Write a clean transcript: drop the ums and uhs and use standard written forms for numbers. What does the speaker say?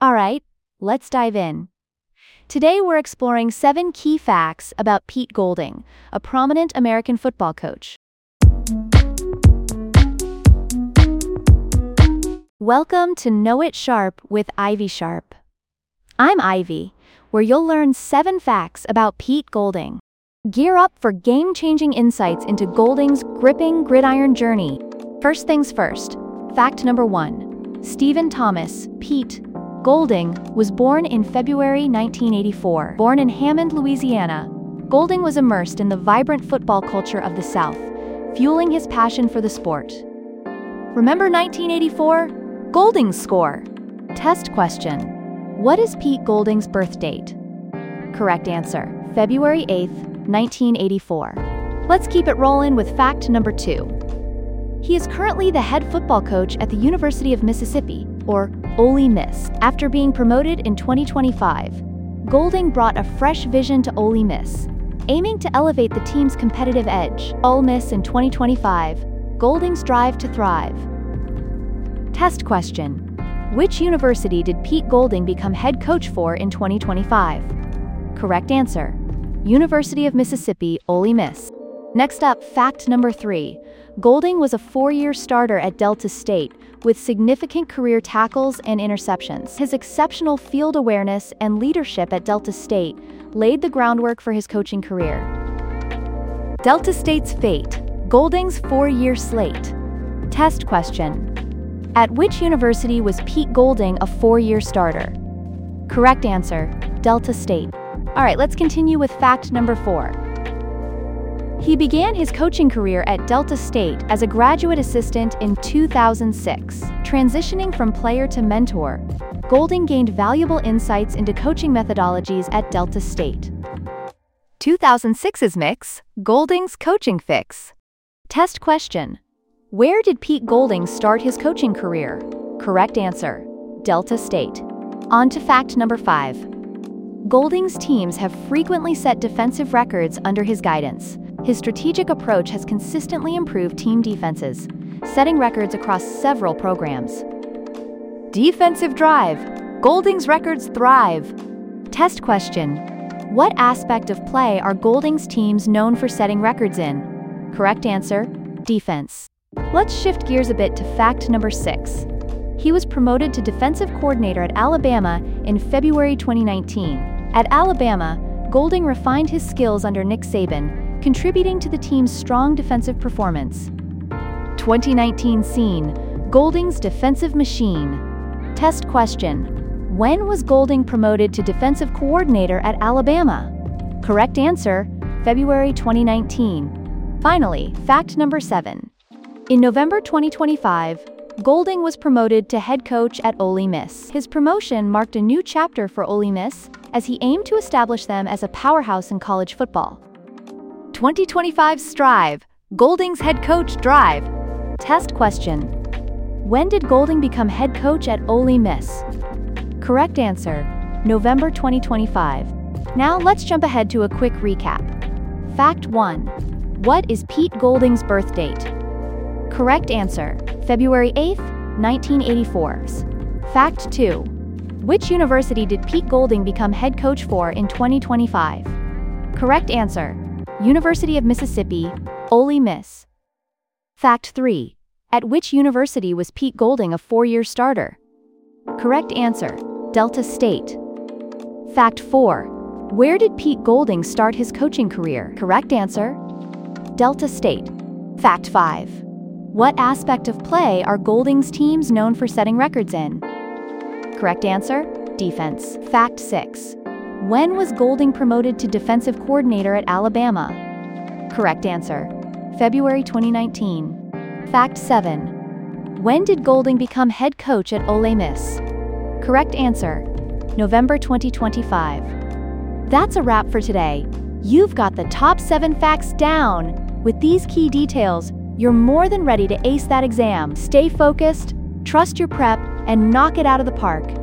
Alright, let's dive in. Today we're exploring 7 key facts about Pete Golding, a prominent American football coach. Welcome to Know It Sharp with Ivy Sharp. I'm Ivy, where you'll learn 7 facts about Pete Golding. Gear up for game-changing insights into Golding's gripping gridiron journey. First things first, fact number 1. Stephen Thomas, Pete Golding, was born in February 1984. Born in Hammond, Louisiana, Golding was immersed in the vibrant football culture of the South, fueling his passion for the sport. Remember 1984? Golding's score. Test question. What is Pete Golding's birth date? Correct answer, February 8th, 1984. Let's keep it rolling with fact number 2. He is currently the head football coach at the University of Mississippi, or Ole Miss. After being promoted in 2025, Golding brought a fresh vision to Ole Miss, aiming to elevate the team's competitive edge. Ole Miss in 2025, Golding's drive to thrive. Test question. Which university did Pete Golding become head coach for in 2025? Correct answer, University of Mississippi, Ole Miss. Next up, fact number 3. Golding was a 4-year starter at Delta State, with significant career tackles and interceptions. His exceptional field awareness and leadership at Delta State laid the groundwork for his coaching career. Delta State's fate, Golding's 4-year slate. Test question. At which university was Pete Golding a 4-year starter? Correct answer, Delta State. Alright, let's continue with fact number 4. He began his coaching career at Delta State as a graduate assistant in 2006. Transitioning from player to mentor, Golding gained valuable insights into coaching methodologies at Delta State. 2006's mix, Golding's coaching fix. Test question. Where did Pete Golding start his coaching career? Correct answer, Delta State. On to fact number 5. Golding's teams have frequently set defensive records under his guidance. His strategic approach has consistently improved team defenses, setting records across several programs. Defensive drive. Golding's records thrive. Test question. What aspect of play are Golding's teams known for setting records in? Correct answer, defense. Let's shift gears a bit to fact number 6. He was promoted to defensive coordinator at Alabama in February 2019. At Alabama, Golding refined his skills under Nick Saban, contributing to the team's strong defensive performance. 2019 scene, Golding's defensive machine. Test question. When was Golding promoted to defensive coordinator at Alabama? Correct answer, February 2019. Finally, fact number 7. In November 2025, Golding was promoted to head coach at Ole Miss. His promotion marked a new chapter for Ole Miss as he aimed to establish them as a powerhouse in college football. 2025 strive, Golding's head coach drive. Test question. When did Golding become head coach at Ole Miss? Correct answer, November 2025. Now let's jump ahead to a quick recap. Fact 1. What is Pete Golding's birth date? Correct answer, February 8th, 1984. Fact 2. Which university did Pete Golding become head coach for in 2025? Correct answer, University of Mississippi, Ole Miss. Fact 3. At which university was Pete Golding a 4-year starter? Correct answer, Delta State. Fact 4. Where did Pete Golding start his coaching career? Correct answer, Delta State. Fact 5. What aspect of play are Golding's teams known for setting records in? Correct answer, defense. Fact 6. When was Golding promoted to defensive coordinator at Alabama? Correct answer, February 2019. Fact 7. When did Golding become head coach at Ole Miss? Correct answer, November 2025. That's a wrap for today. You've got the top 7 facts down. With these key details, you're more than ready to ace that exam. Stay focused, trust your prep, and knock it out of the park.